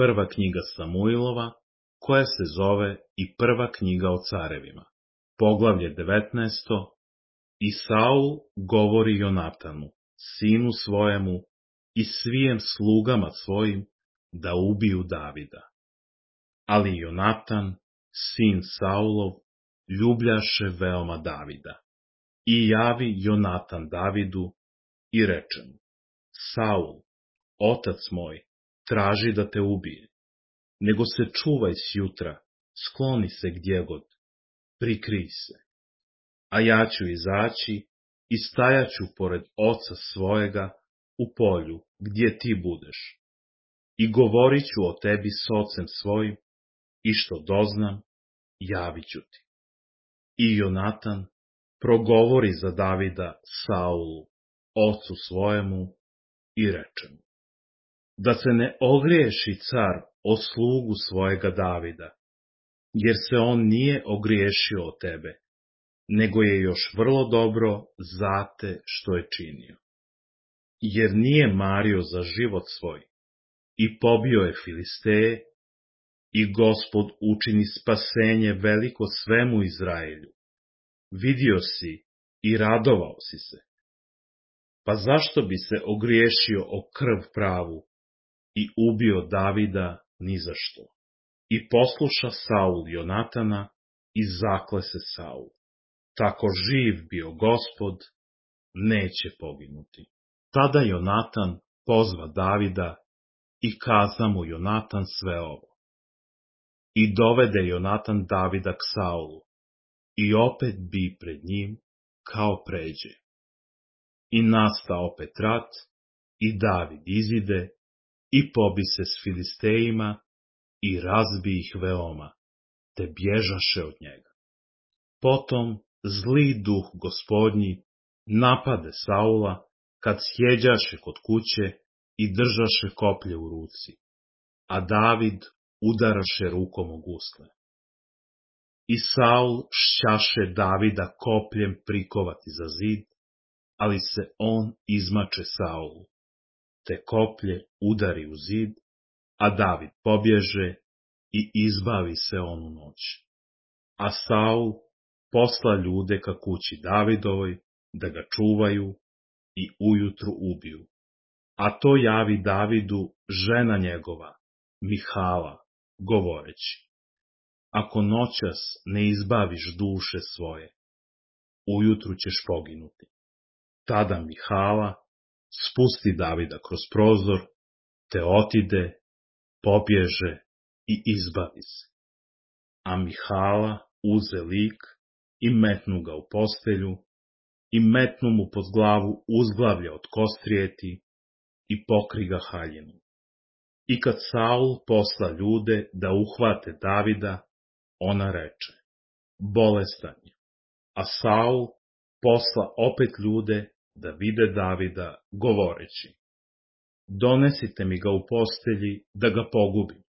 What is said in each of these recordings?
prva knjiga Samuilova, koja se zove i prva knjiga o carevima. Poglavlje 19. I Saul govori Jonatanu, sinu svojemu i svijem slugama svojim, da ubiju Davida. Ali Jonatan, sin Saulov, ljubljaše veoma Davida. I javi Jonatan Davidu i reče mu: Saul, otac moj, traži da te ubije. Nego se čuvaj sjutra, skloni se gdjegod, prikrij se. A ja ću izaći i stajaću pored oca svojega u polju gdje ti budeš. I govorit ću o tebi s ocem svojim, i što doznam, javit ću ti. I Jonatan progovori za Davida Saulu, ocu svojemu, i reče mu: da se ne ogriješi car o slugu svojega Davida, jer se on nije ogriješio o tebe, nego je još vrlo dobro zate što je činio. Jer nije mario za život svoj i pobio je Filisteje, i Gospod učini spasenje veliko svemu Izraelju. Vidio si i radovao si se. Pa zašto bi se ogriješio o krv pravu i ubio Davida ni za što? I posluša Saul Jonatana i zakle se Saul: tako živ bio Gospod, neće poginuti. Tada Jonatan pozva Davida i kaza mu Jonatan sve ovo. I dovede Jonatan Davida k Saulu, i opet bi pred njim kao pređe. I nasta opet rat, i David izide, i pobi se s Filistejima, i razbi ih veoma, te bježaše od njega. Potom zli duh Gospodnji napade Saula, kad sjeđaše kod kuće i držaše koplje u ruci, a David udaraše rukom o gusle. I Saul šćaše Davida kopljem prikovati za zid, ali se on izmače Saulu, te koplje udari u zid, a David pobježe i izbavi se on u noć. A Saul posla ljude ka kući Davidovoj, da ga čuvaju i ujutru ubiju. A to javi Davidu žena njegova, Mihala, govoreći: ako noćas ne izbaviš duše svoje, ujutru ćeš poginuti. Tada Mihala spusti Davida kroz prozor, te otide, pobježe i izbavi se. A Mihala uze lik i metnu ga u postelju, i metnu mu pod glavu uzglavlje od kostrijeti i pokri ga haljinom. I kad Saul posla ljude da uhvate Davida, ona reče: bolestan je. A Saul posla opet ljude da vide Davida, govoreći: donesite mi ga u postelji da ga pogubim.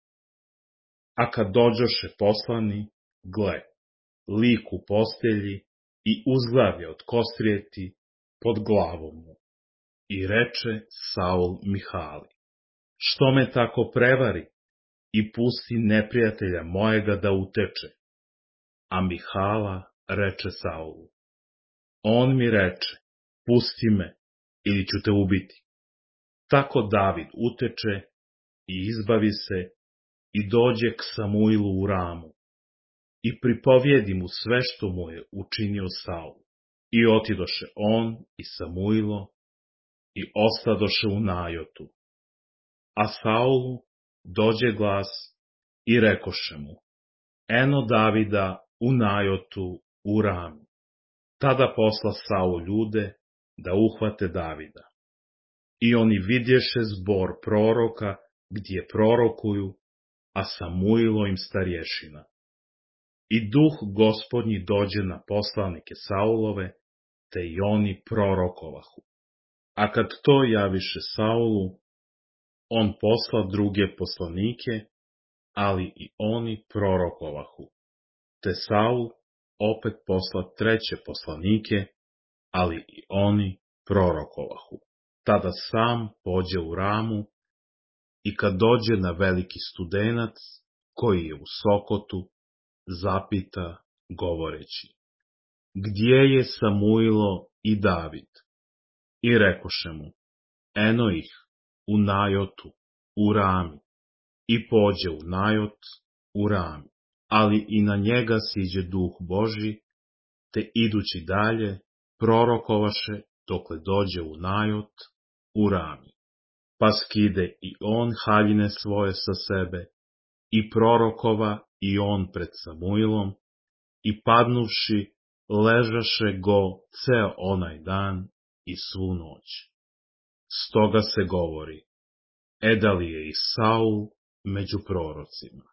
A kad dođoše poslani, gle, lik u postelji i uzglavlje od kostrijeti pod glavom mu. I reče Saul Mihali: što me tako prevari i pusti neprijatelja mojega da uteče? A Mihala reče Saulu: on mi reče: pusti me, ili ću te ubiti. Tako David uteče i izbavi se i dođe k Samuilu u Ramu i pripovijedi mu sve što mu je učinio Saul. I otidoše on i Samuilo i ostadoše u Najotu. A Saulu dođe glas i rekoše mu: eno Davida u Najotu u Rami. Tada posla Saul ljude da uhvate Davida. I oni vidješe zbor proroka gdje prorokuju, a Samuilo im starješina. I duh Gospodnji dođe na poslanike Saulove, te i oni prorokovahu. A kad to javiše Saulu, on posla druge poslanike, ali i oni prorokovahu. Te Saul opet posla treće poslanike, ali i oni prorokovahu. Tada sam pođe u Ramu i kad dođe na veliki studenac, koji je u Sokotu, zapita govoreći: Gdje je Samuilo i David? I rekoše mu: Eno ih, u Najotu, u Rami. I pođe u Najot, u Rami. Ali i na njega siđe duh Božji, te idući dalje, prorokovaše dokle dođe u Najot, u Rami. Pa skide i on haljine svoje sa sebe, i prorokova i on pred Samuilom, i padnuvši, ležaše go ceo onaj dan i svu noć. Stoga se govori: da li je i Saul među prorocima.